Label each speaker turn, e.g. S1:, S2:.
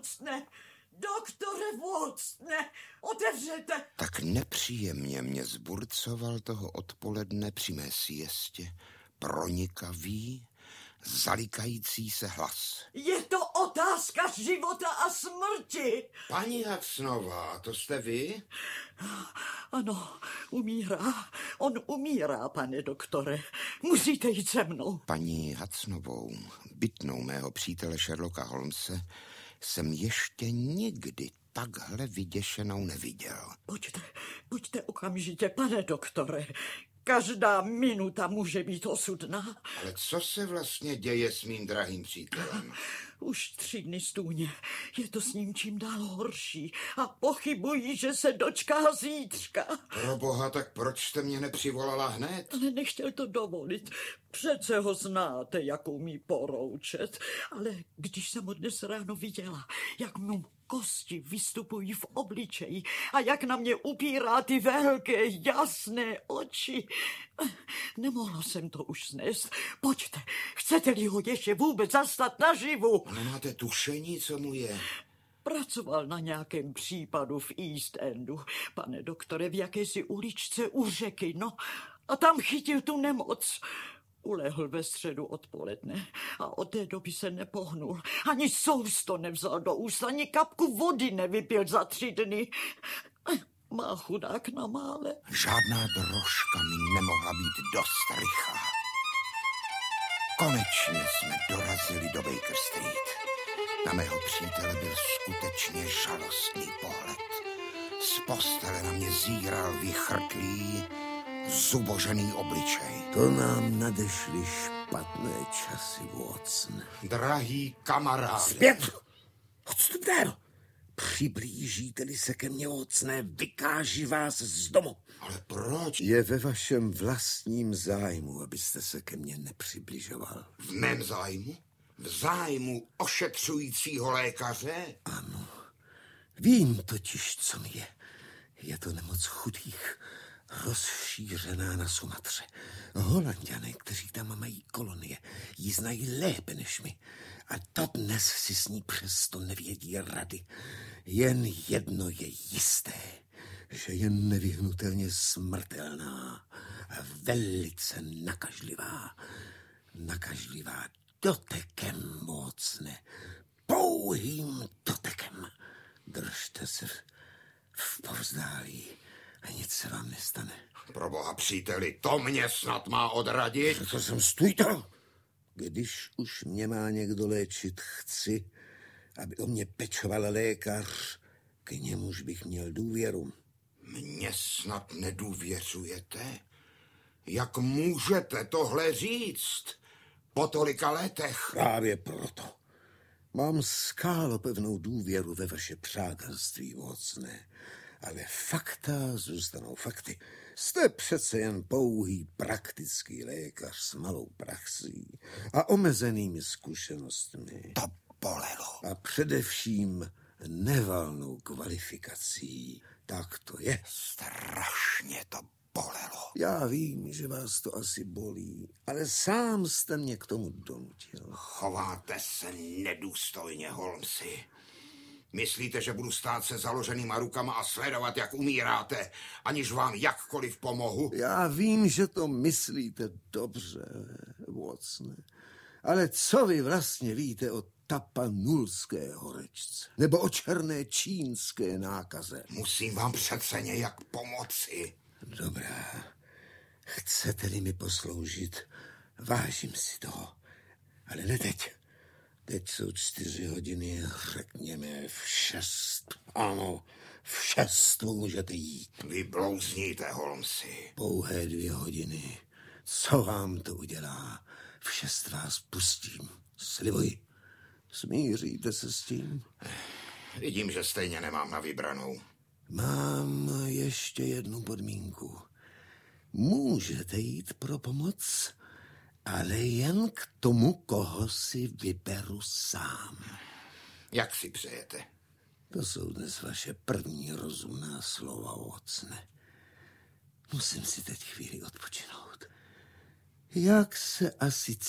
S1: Watsone! Doktore Watsone! Otevřete!
S2: Tak nepříjemně mě zburcoval toho odpoledne při mé siestě pronikavý, zalikající se hlas.
S1: Je to otázka života a smrti!
S2: Paní Watsonová, to jste vy?
S1: Ano, umírá. On umírá, pane doktore. Musíte jít se mnou.
S2: Paní Watsonovou, bytnou mého přítele Sherlocka Holmese, jsem ještě nikdy takhle vyděšenou neviděl.
S1: Pojďte okamžitě, pane doktore. Každá minuta může být osudná.
S2: Ale co se vlastně děje s mým drahým přítelem?
S1: Už 3 dny stůně. Je to s ním čím dál horší a pochybují, že se dočká zítřka.
S2: Proboha, tak proč jste mě nepřivolala hned?
S1: Ale nechtěl to dovolit. Přece ho znáte, jak umí poroučet. Ale když jsem ho dnes ráno viděla, jak mu kosti vystupují v obličeji a jak na mě upírá ty velké, jasné oči. Nemohla jsem to už snést. Pojďte, chcete-li ho ještě vůbec zastat naživu?
S2: Nemáte tušení, co mu je?
S1: Pracoval na nějakém případu v East Endu, pane doktore, v jakési uličce u řeky, no. A tam chytil tu nemoc. Ulehl ve středu odpoledne a od té doby se nepohnul. Ani sousto nevzal do úst, ani kapku vody nevypil za 3 dny. Má chudák na mále.
S2: Žádná drožka mi nemohla být dost rychlá. Konečně jsme dorazili do Baker Street. Na mého přítele byl skutečně žalostný pohled. Z postele na mě zíral vychrtlý, zubožený obličej.
S3: To nám nadešly špatné časy, Watson.
S2: Drahý kamaráde.
S3: Zpět! Odstup dál! Přiblížíte-li se ke mně, Watsone, vykáži vás z domu.
S2: Ale proč?
S3: Je ve vašem vlastním zájmu, abyste se ke mně nepřibližoval.
S2: V mém zájmu? V zájmu ošetřujícího lékaře?
S3: Ano. Vím totiž, co mi je. Je to nemoc chudých, rozšířená na Sumatře. Holanďané, kteří tam mají kolonie, ji znají lépe než my. A dodnes si s ní přesto nevědí rady. Jen jedno je jisté, že je nevyhnutelně smrtelná a velice nakažlivá. Nakažlivá dotekem, Watsone. Pouhým dotekem. Držte se v povzdálí a nic se vám nestane.
S2: Proboha, příteli, to mě snad má odradit.
S3: To jsem stůj to. Když už mě má někdo léčit, chci, aby o mě pečoval lékař, k němuž bych měl důvěru.
S2: Mně snad nedůvěřujete? Jak můžete tohle říct? Po tolika letech?
S3: Právě proto. Mám skálopevnou důvěru ve vaše přátelství, Watsone. Ale fakta zůstanou fakty. Jste přece jen pouhý praktický lékař s malou praxí a omezenými zkušenostmi.
S2: To bolelo.
S3: A především nevalnou kvalifikací. Tak to je.
S2: Strašně to bolelo.
S3: Já vím, že vás to asi bolí, ale sám jste mě k tomu donutil.
S2: Chováte se nedůstojně, Holmesi. Myslíte, že budu stát se založenýma rukama a sledovat, jak umíráte, aniž vám jakkoliv pomohu?
S3: Já vím, že to myslíte dobře, Watsone. Ale co vy vlastně víte o tapanulské horečce? Nebo o černé čínské nákaze?
S2: Musím vám přece nějak pomoci.
S3: Dobrá. Chcete-li mi posloužit, vážím si toho. Ale ne teď. Teď jsou 4 hodiny, řekněme v 6. Ano, v 6 můžete jít.
S2: Vy blouzníte, Holmesi.
S3: Pouhé 2 hodiny. Co vám to udělá? V 6 vás pustím. Slibuji. Smíříte se s tím?
S2: Vidím, že stejně nemám na vybranou.
S3: Mám ještě jednu podmínku. Můžete jít pro pomoc, ale jen k tomu, koho si vyberu sám.
S2: Jak si přejete?
S3: To jsou dnes vaše první rozumná slova, Watsone. Musím si teď chvíli odpočinout. Jak se asi